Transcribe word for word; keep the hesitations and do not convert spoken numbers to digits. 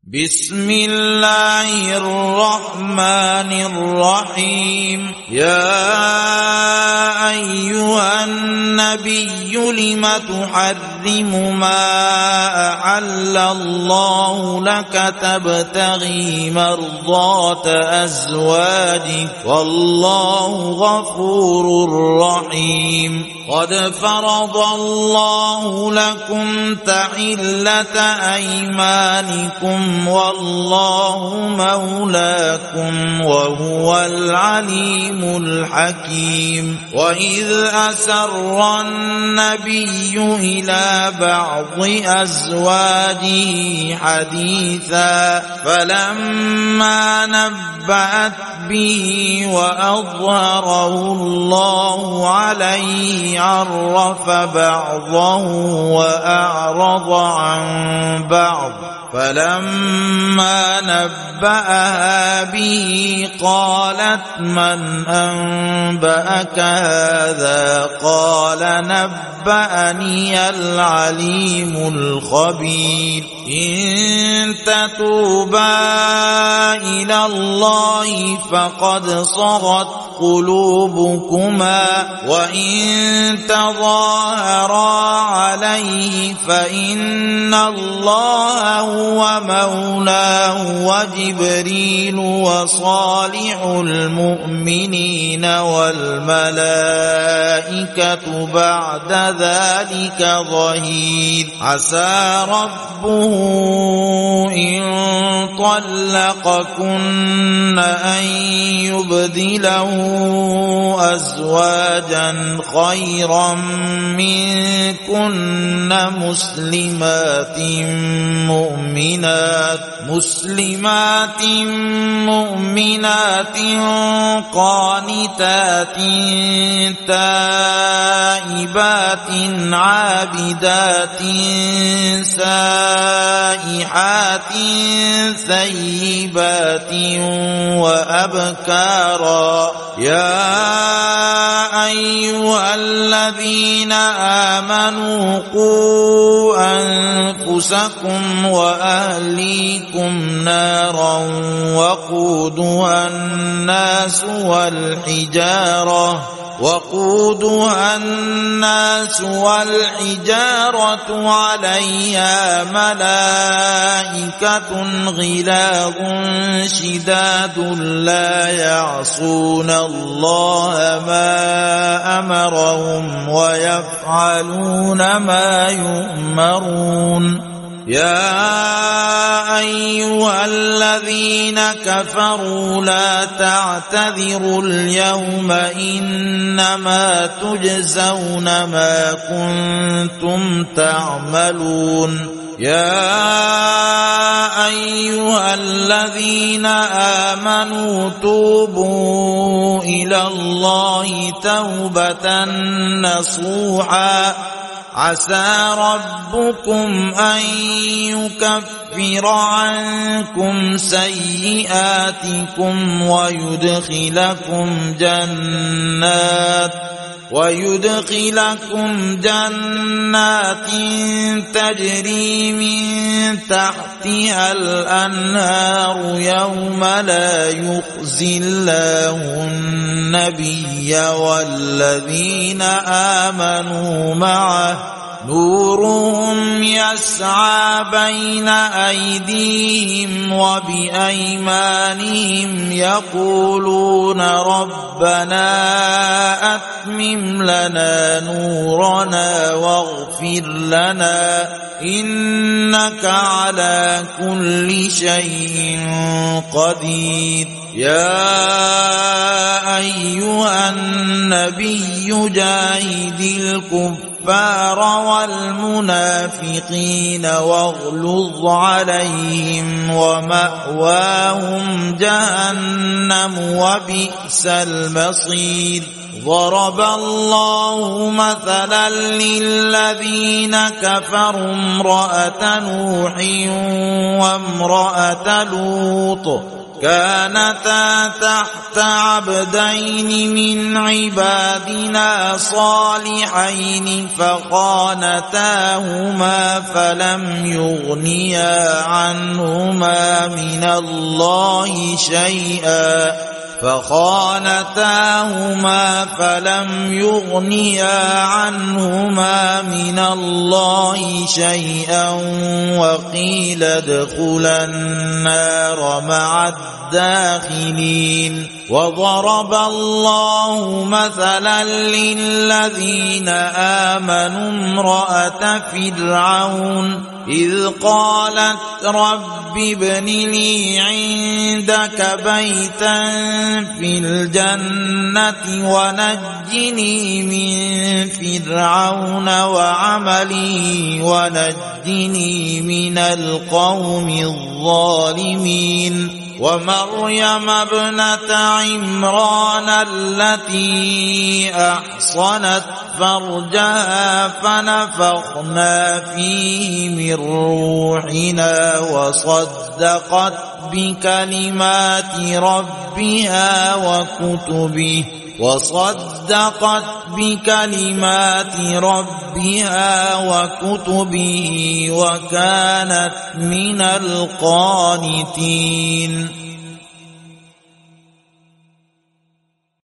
بسم الله الرحمن الرحيم يا أيها النبي لم تحرم ما أحل الله لك تبتغي مرضات أزواجك والله غفور رحيم قد فرض الله لكم تحلة أيمانكم والله مولاكم وهو العليم الحكيم وإذ أسر النبي إلى بعض أزواجه حديثا فلما نبأت به وأظهره الله عليه عرف بعضه وأعرض عن بعض فلما نبأها به قالت من أنبأك هذا قال نبأني العليم الخبير إن تتوبا إلى الله فقد صغت قلوبكما وإن تظاهرا عليه فإن الله هو مولاه وجبريل وصالح المؤمنين والملائكة بعد ذلك ظهير عسى ربه إن طلقكن أن يبدله أزواجا خيرا منكن مسلمات مؤمنات مسلمات مؤمنات قانتات تائبات عابدات سائحات ثيبات وأبكارا يا أيها الذين آمنوا قوا أنفسكم وأهليكم نارا وقودها الناس والحجارة وقودها الناس والحجارة عليها ملائكة غلاظ شداد لا يعصون الله ما أمرهم ويفعلون ما يؤمرون يا أيها الذين كفروا لا تعتذروا اليوم إنما تجزون ما كنتم تعملون يا أيها الذين آمنوا توبوا إلى الله توبة نصوحا عسى ربكم أن يكفر عنكم سيئاتكم ويدخلكم جنات ويدخلكم جنات تجري من تحتها الأنهار يوم لا يخزي الله النبي والذين آمنوا معه نورهم يسعى بين أيديهم وبأيمانهم يقولون ربنا أتمم لنا نورنا واغفر لنا إنك على كل شيء قدير يا أيها النبي جاهد الكفار والمنافقين واغلظ عليهم ومأواهم جهنم وبئس المصير ضرب الله مثلا للذين كفروا امرأة نوح وامرأة لوط كانتا تحت عبدين من عبادنا صالحين فخانتاهما فلم يغنيا عنهما من الله شيئا فخانتاهما فلم يغنيا عنهما من الله شيئا وقيل ادخلا النار مع الداخلين وضرب الله مثلا للذين آمنوا امرأة فرعون إذ قالت رب ابن لي عندك بيتا في الجنة ونجني من فرعون وعمله ونجني من القوم الظالمين ومريم ابنة عمران التي أحصنت فرجها فنفخنا فيه من روحنا وصدقت بكلمات ربها وكتبه وصدقت بكلمات ربها وكتبه وكانت من القانتين